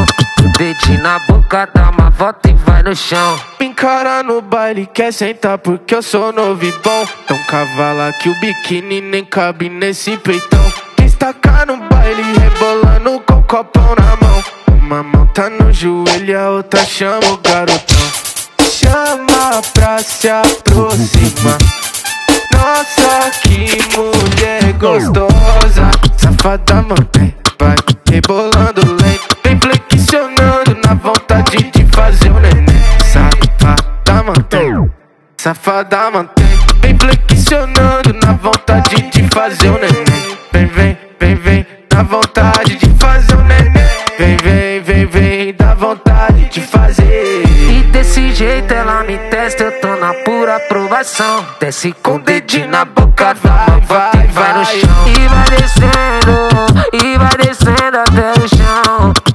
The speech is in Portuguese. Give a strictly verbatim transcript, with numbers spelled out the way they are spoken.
Dedinho na boca, dá uma volta e vai no chão. Me encara no baile, quer sentar porque eu sou novo e bom. Tão cavala que o biquíni nem cabe nesse peitão. Destaca no baile, rebolando com o copão na mão. Uma mão tá no joelho e a outra chama o garotão. Chama pra se aproximar. Nossa, que mulher gostosa. Safada, mantém, vai rebolando lento. Vem flexionando na vontade de fazer o neném. Safada, mantém, safada, mantém. Vem flexionando na vontade de fazer o neném. Vem, vem, vem, vem, na vontade de fazer o neném. Vem, vem, vem, vem, dá vontade de fazer. E desse jeito ela me testa, eu tô na pura aprovação. Desce com o dedinho na boca, vai, vai, vai no chão. E vai descendo, e vai descendo até o chão.